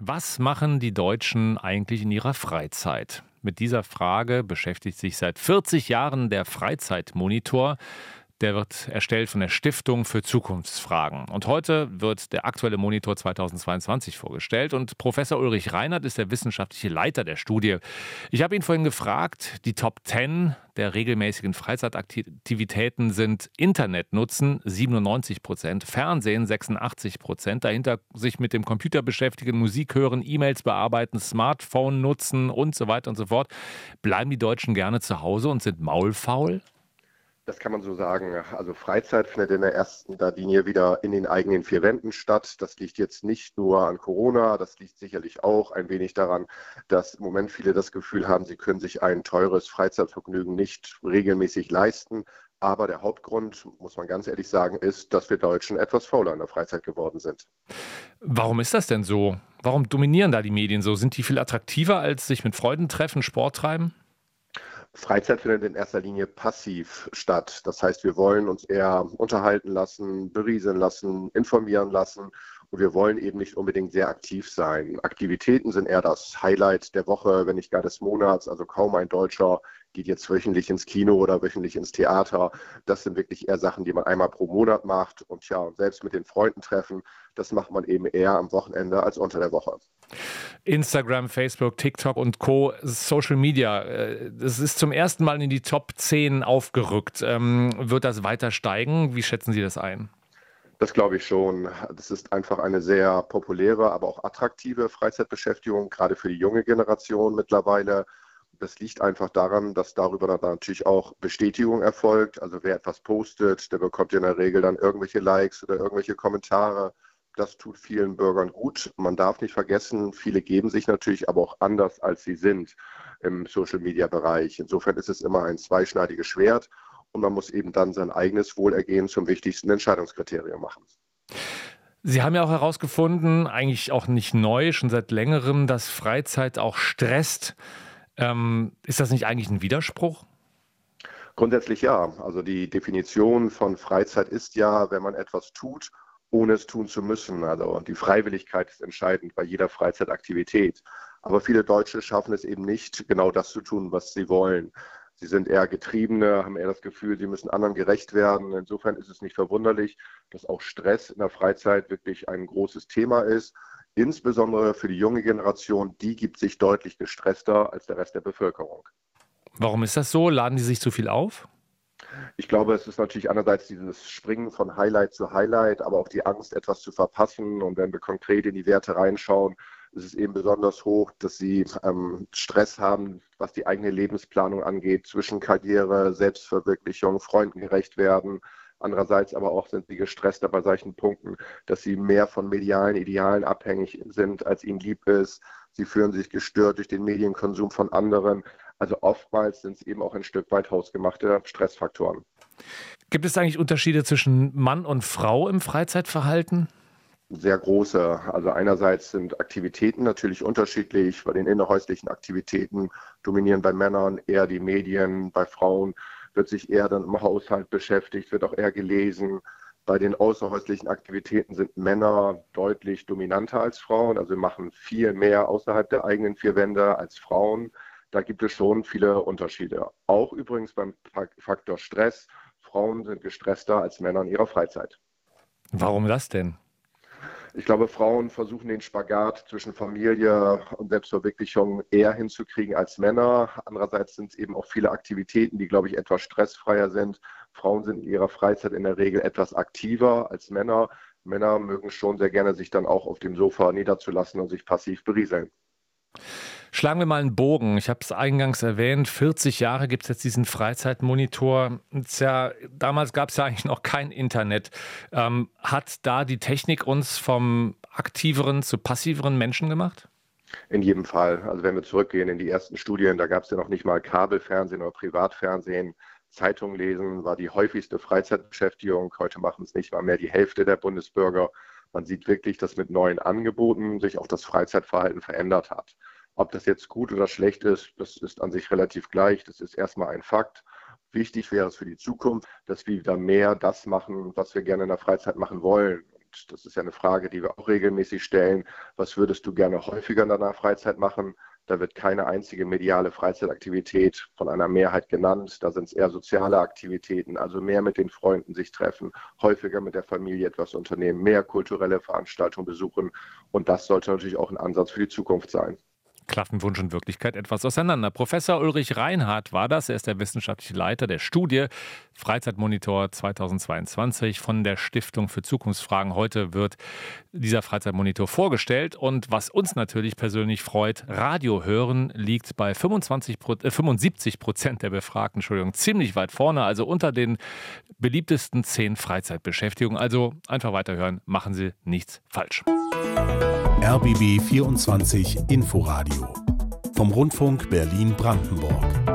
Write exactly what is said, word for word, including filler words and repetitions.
Was machen die Deutschen eigentlich in ihrer Freizeit? Mit dieser Frage beschäftigt sich seit vierzig Jahren der Freizeitmonitor. Der wird erstellt von der Stiftung für Zukunftsfragen. Und heute wird der aktuelle Monitor zweitausendzweiundzwanzig vorgestellt. Und Professor Ulrich Reinert ist der wissenschaftliche Leiter der Studie. Ich habe ihn vorhin gefragt, die Top zehn der regelmäßigen Freizeitaktivitäten sind Internet nutzen, siebenundneunzig Prozent, Fernsehen, sechsundachtzig Prozent, dahinter sich mit dem Computer beschäftigen, Musik hören, E-Mails bearbeiten, Smartphone nutzen und so weiter und so fort. Bleiben die Deutschen gerne zu Hause und sind maulfaul? Das kann man so sagen. Also Freizeit findet in der ersten Linie wieder in den eigenen vier Wänden statt. Das liegt jetzt nicht nur an Corona, das liegt sicherlich auch ein wenig daran, dass im Moment viele das Gefühl haben, sie können sich ein teures Freizeitvergnügen nicht regelmäßig leisten. Aber der Hauptgrund, muss man ganz ehrlich sagen, ist, dass wir Deutschen etwas fauler in der Freizeit geworden sind. Warum ist das denn so? Warum dominieren da die Medien so? Sind die viel attraktiver als sich mit Freunden treffen, Sport treiben? Freizeit findet in erster Linie passiv statt. Das heißt, wir wollen uns eher unterhalten lassen, berieseln lassen, informieren lassen. Und wir wollen eben nicht unbedingt sehr aktiv sein. Aktivitäten sind eher das Highlight der Woche, wenn nicht gar des Monats. Also kaum ein Deutscher geht jetzt wöchentlich ins Kino oder wöchentlich ins Theater. Das sind wirklich eher Sachen, die man einmal pro Monat macht. Und ja, selbst mit den Freunden treffen, das macht man eben eher am Wochenende als unter der Woche. Instagram, Facebook, TikTok und Co. Social Media, das ist zum ersten Mal in die Top zehn aufgerückt. Ähm, wird das weiter steigen? Wie schätzen Sie das ein? Das glaube ich schon. Das ist einfach eine sehr populäre, aber auch attraktive Freizeitbeschäftigung, gerade für die junge Generation mittlerweile. Das liegt einfach daran, dass darüber dann natürlich auch Bestätigung erfolgt. Also wer etwas postet, der bekommt in der Regel dann irgendwelche Likes oder irgendwelche Kommentare. Das tut vielen Bürgern gut. Man darf nicht vergessen, viele geben sich natürlich aber auch anders, als sie sind im Social-Media-Bereich. Insofern ist es immer ein zweischneidiges Schwert und man muss eben dann sein eigenes Wohlergehen zum wichtigsten Entscheidungskriterium machen. Sie haben ja auch herausgefunden, eigentlich auch nicht neu, schon seit längerem, dass Freizeit auch stresst. Ähm, ist das nicht eigentlich ein Widerspruch? Grundsätzlich ja. Also die Definition von Freizeit ist ja, wenn man etwas tut, ohne es tun zu müssen. Also die Freiwilligkeit ist entscheidend bei jeder Freizeitaktivität. Aber viele Deutsche schaffen es eben nicht, genau das zu tun, was sie wollen. Sie sind eher Getriebene, haben eher das Gefühl, sie müssen anderen gerecht werden. Insofern ist es nicht verwunderlich, dass auch Stress in der Freizeit wirklich ein großes Thema ist. Insbesondere für die junge Generation, die gibt sich deutlich gestresster als der Rest der Bevölkerung. Warum ist das so? Laden die sich zu viel auf? Ich glaube, es ist natürlich einerseits dieses Springen von Highlight zu Highlight, aber auch die Angst, etwas zu verpassen. Und wenn wir konkret in die Werte reinschauen, ist es eben besonders hoch, dass sie ähm, Stress haben, was die eigene Lebensplanung angeht, zwischen Karriere, Selbstverwirklichung, Freunden gerecht werden. Andererseits aber auch sind sie gestresster bei solchen Punkten, dass sie mehr von medialen Idealen abhängig sind, als ihnen lieb ist. Sie fühlen sich gestört durch den Medienkonsum von anderen. Also oftmals sind es eben auch ein Stück weit hausgemachte Stressfaktoren. Gibt es eigentlich Unterschiede zwischen Mann und Frau im Freizeitverhalten? Sehr große. Also einerseits sind Aktivitäten natürlich unterschiedlich. Bei den innerhäuslichen Aktivitäten dominieren bei Männern eher die Medien, bei Frauen wird sich eher dann im Haushalt beschäftigt, wird auch eher gelesen. Bei den außerhäuslichen Aktivitäten sind Männer deutlich dominanter als Frauen. Also wir machen viel mehr außerhalb der eigenen vier Wände als Frauen. Da gibt es schon viele Unterschiede. Auch übrigens beim Faktor Stress. Frauen sind gestresster als Männer in ihrer Freizeit. Warum das denn? Ich glaube, Frauen versuchen den Spagat zwischen Familie und Selbstverwirklichung eher hinzukriegen als Männer. Andererseits sind es eben auch viele Aktivitäten, die, glaube ich, etwas stressfreier sind. Frauen sind in ihrer Freizeit in der Regel etwas aktiver als Männer. Männer mögen schon sehr gerne sich dann auch auf dem Sofa niederzulassen und sich passiv berieseln. Schlagen wir mal einen Bogen. Ich habe es eingangs erwähnt, vierzig Jahre gibt es jetzt diesen Freizeitmonitor. Ja, damals gab es ja eigentlich noch kein Internet. Ähm, hat da die Technik uns vom aktiveren zu passiveren Menschen gemacht? In jedem Fall. Also wenn wir zurückgehen in die ersten Studien, da gab es ja noch nicht mal Kabelfernsehen oder Privatfernsehen. Zeitung lesen war die häufigste Freizeitbeschäftigung. Heute machen es nicht mal mehr die Hälfte der Bundesbürger. Man sieht wirklich, dass mit neuen Angeboten sich auch das Freizeitverhalten verändert hat. Ob das jetzt gut oder schlecht ist, das ist an sich relativ gleich. Das ist erstmal ein Fakt. Wichtig wäre es für die Zukunft, dass wir wieder mehr das machen, was wir gerne in der Freizeit machen wollen. und das ist ja eine Frage, die wir auch regelmäßig stellen, was würdest du gerne häufiger in deiner Freizeit machen? Da wird keine einzige mediale Freizeitaktivität von einer Mehrheit genannt. Da sind es eher soziale Aktivitäten, also mehr mit den Freunden sich treffen, häufiger mit der Familie etwas unternehmen, mehr kulturelle Veranstaltungen besuchen. Und das sollte natürlich auch ein Ansatz für die Zukunft sein. Klaffen Wunsch und Wirklichkeit etwas auseinander. Professor Ulrich Reinhardt war das. Er ist der wissenschaftliche Leiter der Studie Freizeitmonitor zweitausendzweiundzwanzig von der Stiftung für Zukunftsfragen. Heute wird dieser Freizeitmonitor vorgestellt. Und was uns natürlich persönlich freut, Radio hören liegt bei fünfundzwanzig, äh, fünfundsiebzig Prozent der Befragten, Entschuldigung, ziemlich weit vorne, also unter den beliebtesten zehn Freizeitbeschäftigungen. Also einfach weiterhören, machen Sie nichts falsch. R B B vierundzwanzig Inforadio vom Rundfunk Berlin-Brandenburg.